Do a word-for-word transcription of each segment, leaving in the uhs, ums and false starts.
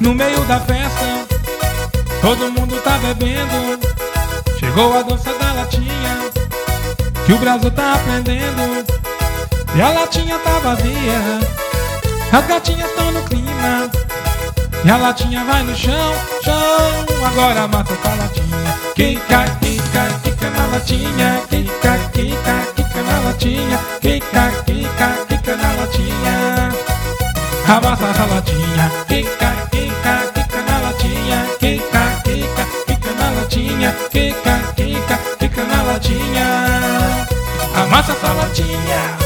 No meio da festa, todo mundo tá bebendo. Chegou a dança da latinha, que o Brasil tá aprendendo. E a latinha tá vazia, as gatinhas estão no clima. E a latinha vai no chão, chão. Agora amassa essa latinha. Quica, quica, quica na latinha. Quica, quica, quica na latinha. Quica, quica, quica na latinha. Amassa essa latinha. Quica, quica, quica na latinha. Quica, quica, quica na latinha. Quica, quica, quica na latinha. Amassa essa latinha.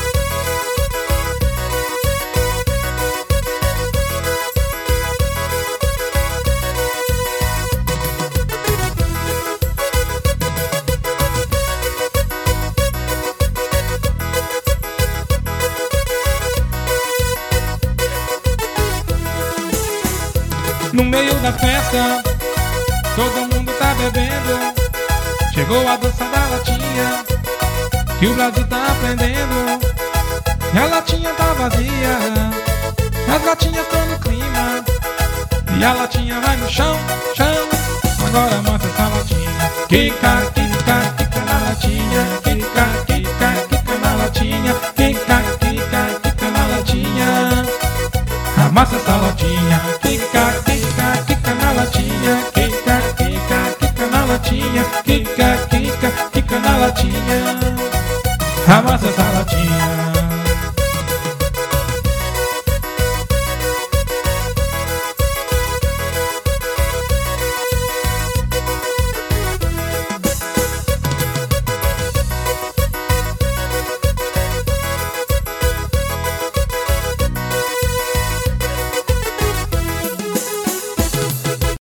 No meio da festa, todo mundo tá bebendo. Chegou a dança da latinha, que o Brasil tá aprendendo. E a latinha tá vazia, as gatinhas estão no clima. E a latinha vai no chão, chão. Agora amassa essa latinha. Quica, quica, quica na latinha. Quica, quica, quica na latinha. Quica, quica, quica na latinha. Amassa essa latinha. Quica, quica, quica na latinha. Quica, quica, quica na latinha. Quica, quica, quica na latinha. Amassa essa latinha.